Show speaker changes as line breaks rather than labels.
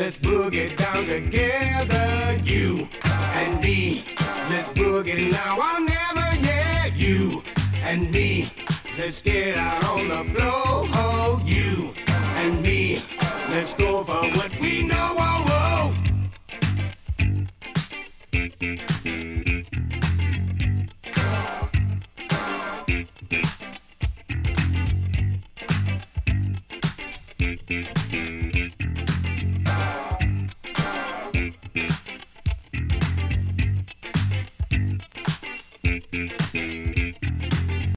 let's boogie down together, you and me. Let's boogie now, I'll never, yeah, you and me. Let's get out on the floor, you and me. Let's go for what we know.